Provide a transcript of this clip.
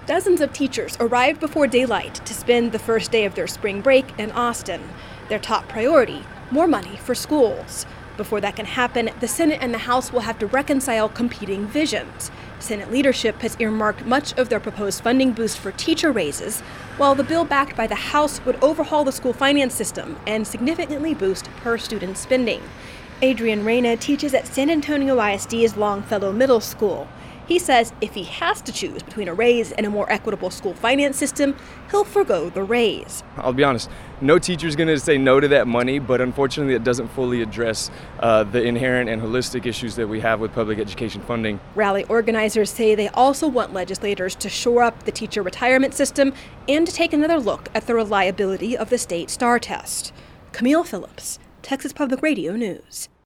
Dozens of teachers arrived before daylight to spend the first day of their spring break in Austin. Their top priority, more money for schools. Before that can happen, the Senate and the House will have to reconcile competing visions. Senate leadership has earmarked much of their proposed funding boost for teacher raises, while the bill backed by the House would overhaul the school finance system and significantly boost per-student spending. Adrian Reyna teaches at San Antonio ISD's Longfellow Middle School. He says if he has to choose between a raise and a more equitable school finance system, he'll forgo the raise. I'll be honest, no teacher's going to say no to that money, but unfortunately it doesn't fully address the inherent and holistic issues that we have with public education funding. Rally organizers say they also want legislators to shore up the teacher retirement system and to take another look at the reliability of the state STAR test. Camille Phillips, Texas Public Radio News.